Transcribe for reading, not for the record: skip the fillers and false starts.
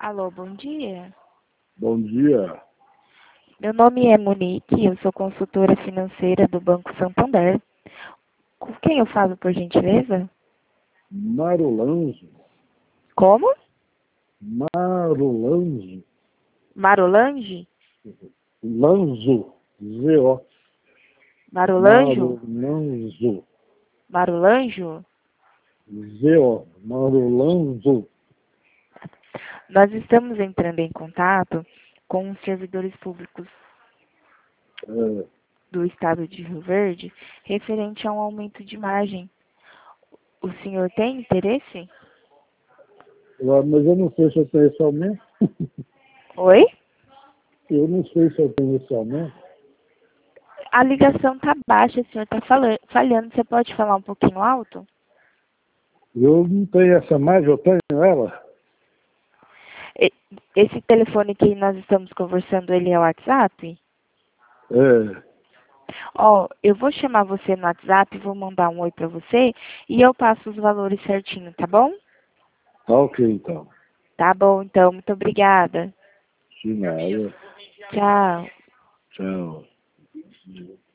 Alô, bom dia. Bom dia. Meu nome é Monique, eu sou consultora financeira do Banco Santander. Com quem eu falo, por gentileza? Marolanzo. Como? Marolanzo. Marolange? Lanzo. Z-O. Marolanjo? Marolanzo. Marolanjo? Z-O. Marolanzo. Nós estamos entrando em contato com os servidores públicos É, do estado de Rio Verde referente a um aumento de margem. O senhor tem interesse? mas eu não sei se eu tenho esse aumento. Oi? Eu não sei se eu tenho esse aumento. A ligação tá baixa, o senhor tá falhando. Você pode falar um pouquinho alto? Eu não tenho essa mais, eu tenho ela. E- Esse telefone que nós estamos conversando, ele é o WhatsApp? É, Ó, eu vou chamar você no WhatsApp, vou mandar um oi pra você e eu passo os valores certinho, tá bom? tá ok então. Tá bom, então. Muito obrigada. De nada. Tchau. Tchau.